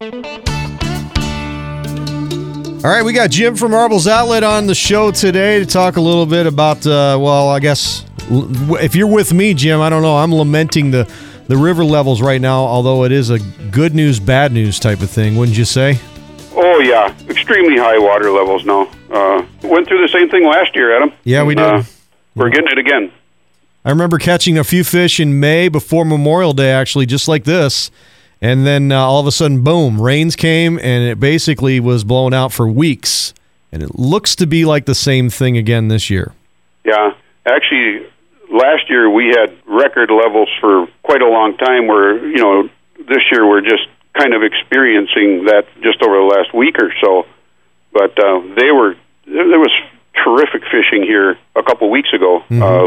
All right, we got Jim from Marbles Outlet on the show today to talk a little bit about, I guess, if you're with me, Jim, I don't know, I'm lamenting the river levels right now, although it is a good news, bad news type of thing, wouldn't you say? Oh, yeah, extremely high water levels now. Went through the same thing last year, Adam. Yeah, we did. We're getting it again. I remember catching a few fish in May before Memorial Day, actually, just like this. And then all of a sudden, boom, rains came, and it basically was blown out for weeks. And it looks to be like the same thing again this year. Yeah. Actually, last year we had record levels for quite a long time where, this year we're just kind of experiencing that just over the last week or so. But there was terrific fishing here a couple weeks ago,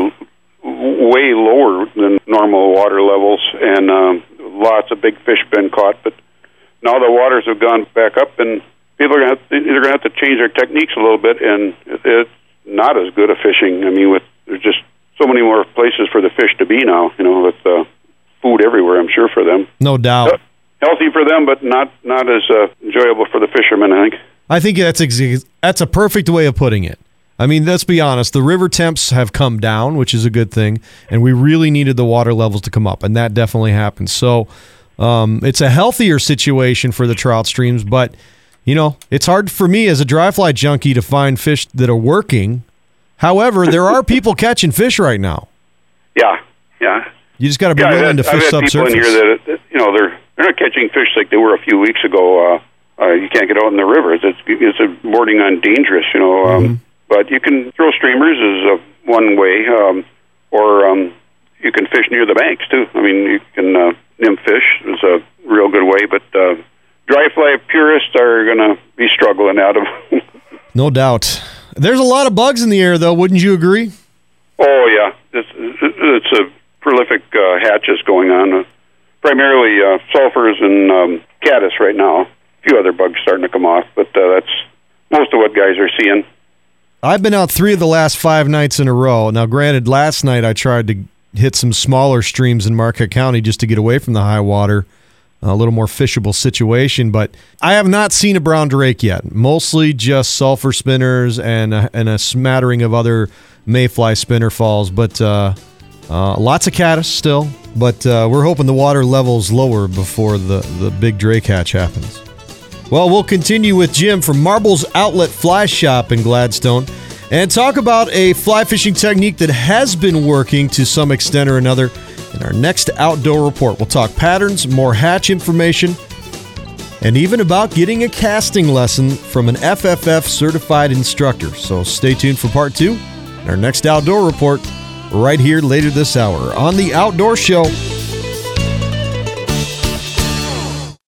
way lower than normal water levels, and lots of big fish been caught. But now the waters have gone back up, and people are going to have to change their techniques a little bit, and it's not as good a fishing. I mean, there's just so many more places for the fish to be now, with food everywhere, I'm sure, for them. No doubt. Healthy for them, but not as enjoyable for the fishermen, I think. I think that's a perfect way of putting it. I mean, let's be honest. The river temps have come down, which is a good thing, and we really needed the water levels to come up, and that definitely happened. So it's a healthier situation for the trout streams, but, it's hard for me as a dry fly junkie to find fish that are working. However, there are people catching fish right now. Yeah. You just got to be willing to fish subsurface. I've had people in here that they're not catching fish like they were a few weeks ago. You can't get out in the rivers. It's bordering on dangerous, But you can throw streamers is one way, or you can fish near the banks, too. I mean, you can nymph fish is a real good way, but dry fly purists are going to be struggling out of. No doubt. There's a lot of bugs in the air, though. Wouldn't you agree? Oh, yeah. It's a prolific hatches going on. Primarily sulfurs and caddis right now. A few other bugs starting to come off, but that's most of what guys are seeing. I've been out 3 of the last 5 nights in a row. Now, granted, last night I tried to hit some smaller streams in Marquette County just to get away from the high water, a little more fishable situation, but I have not seen a brown drake yet. Mostly just sulfur spinners and a smattering of other mayfly spinner falls, but lots of caddis still, but we're hoping the water level's lower before the big drake hatch happens. Well, we'll continue with Jim from Marbles Outlet Fly Shop in Gladstone and talk about a fly fishing technique that has been working to some extent or another in our next outdoor report. We'll talk patterns, more hatch information, and even about getting a casting lesson from an FFF certified instructor. So stay tuned for part 2 in our next outdoor report right here later this hour on The Outdoor Show.